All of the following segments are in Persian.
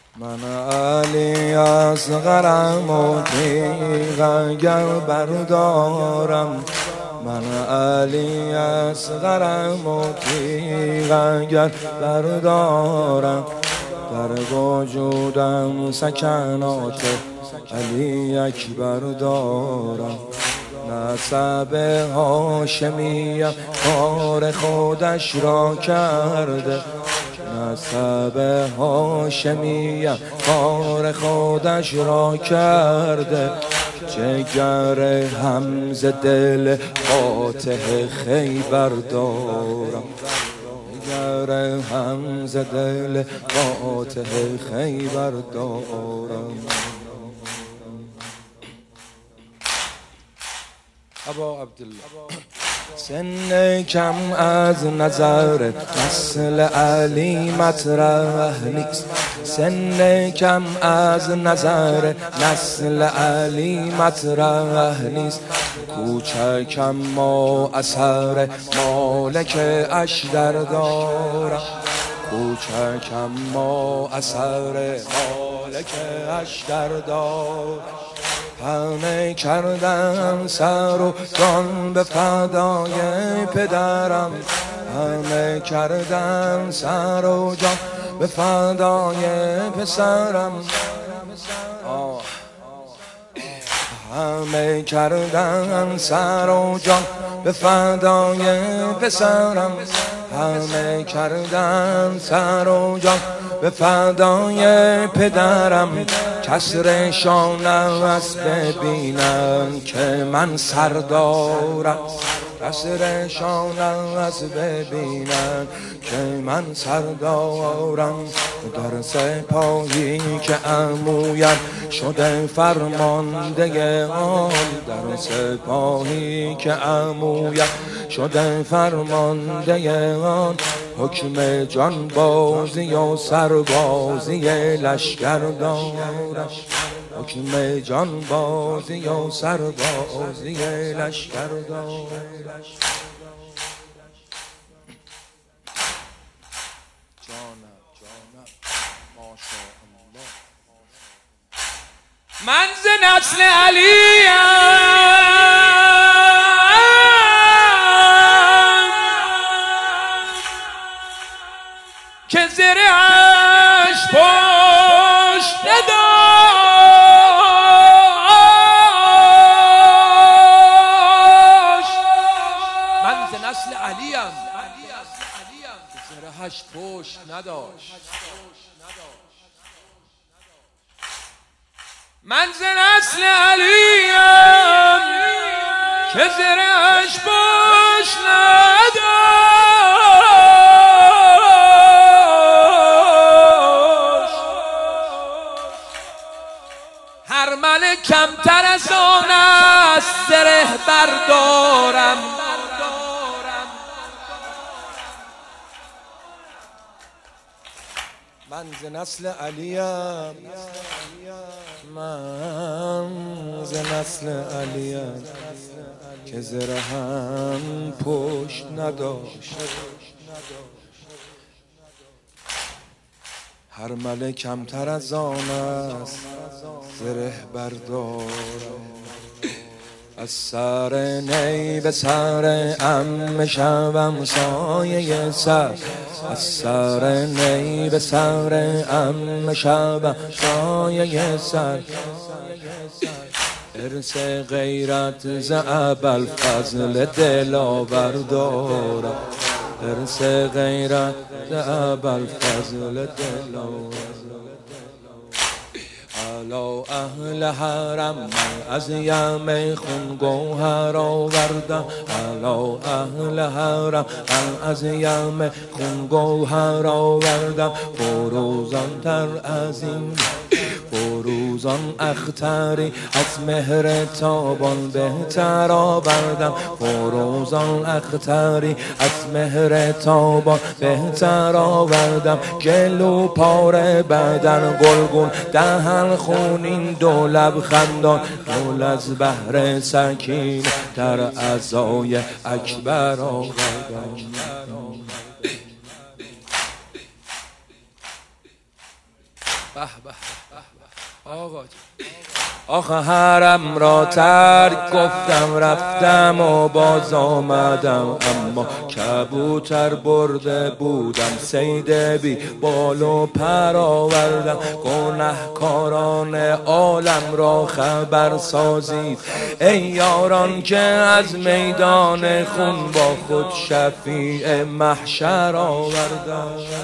من علی اصغرم و تیغ اگر بردارم، من علی اصغرم و تیغ اگر بردارم، در وجودم سکنات علی اکبر دارم. نسب هاشمیم کار خودش را کرده، نسب هاشمیم کار خودش را کرده. جگر حمزه دل فاتح خیبر دارم، جگر حمزه دل فاتح خیبر دارم. ابا عبدالله سن کم از نظر نسل علی مطرح نیست، سن کم از نظر نسل علی مطرح نیست. کوچکم ما اثر مالک اشتر دارم، کوچکم ما اثر مالک اشتر دارم. همه کردم سر و جان به فدای پدرم، همه کردم سر و جان به فدای پسرم. همه کردم سر و جان به فدای پسرم، همه کردم سر و جان به فدای پدرم. کسر شانم از ببینم که من سردارم، کسر شانم از ببینم که من سردارم. در سپاهی که عمویم شده فرمانده آن، در سپاهی که عمویم شده فرمانده آن. حکم جان بازی و سربازی لشکر دارم، حکم جان بازی و سربازی لشکر دارم. من ز نسل علیم که زرهش پشت نداشت. من ز نسل علیم که زرهش پشت نداشت. من ز نسل علیم که زرهش پشت نداشت. هر من کمتر از آن است زره بردارم. من ز نسل علیم، من ز نسل علیم که زرهم پشت نداشت. هر ملک کمتر از آن است زره بردارم. از سر نی به سر عم شوم سایه سر، از سر نی به سر عم شوم سایه سر. ارث غیرت ز ابوالفضل دلاور دارم، ارث غیرت ز ابوالفضل دلاور. علا اهل حرم من از یم خون گوهر آوردم، علا اهل حرم من از یم خون گوهر آوردم. فروزان تر از این فروزان اختری از مهر تابان بهتر آوردم، فروزان اختری از مهر تابان بهتر آوردم. گلو پاره بدن گلگون دهن خونین دو لب خندان، گل از بحر سکین در عزای اکبر آوردم. آقا آخه حرم را ترک گفتم رفتم و باز آمدم، اما کبوتر برده بودم صید بی بال و پر آوردم. گنهکاران عالم را خبر سازید ای یاران که از میدان خون با خود شفیع محشر آوردم.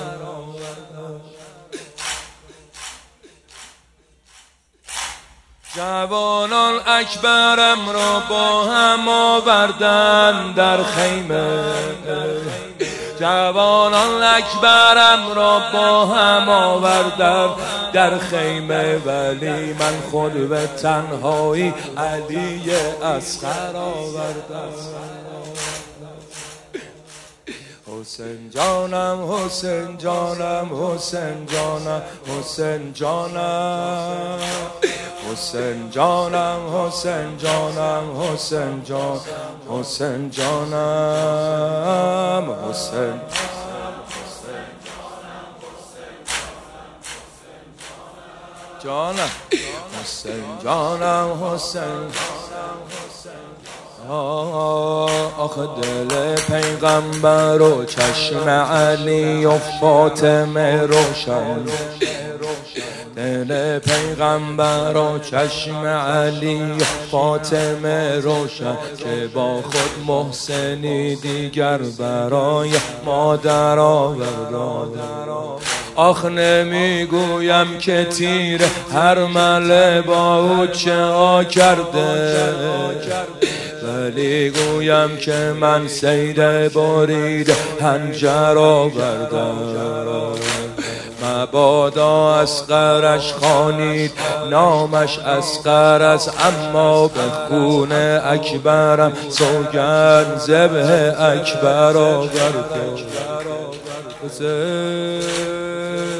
جوانان اکبرم را با هم آوردن در خیمه، جوانان اکبرم را با هم آوردن در خیمه، ولی من خود به تنهایی علی اصغر آوردم. حسین جانم حسین جانم حسین جانم حسین جانم حسین جانم حسین جانم حسین جان حسین جانم حسین جانم حسین جانم حسین آخه دل پیغمبر و چشم علی و فاطمه روشن، دل پیغمبر و چشم علی و فاطمه روشن، که با خود محسنی دیگر برای مادر آورد. آخ نمیگویم که تیر هر مله با او چه ها کرده، ولی گویم که من صید برید هنجر آوردم. مبادا اصغرش خوانید نامش اصغر است، اما به خون اکبرم سوگند ذبح اکبر آوردم.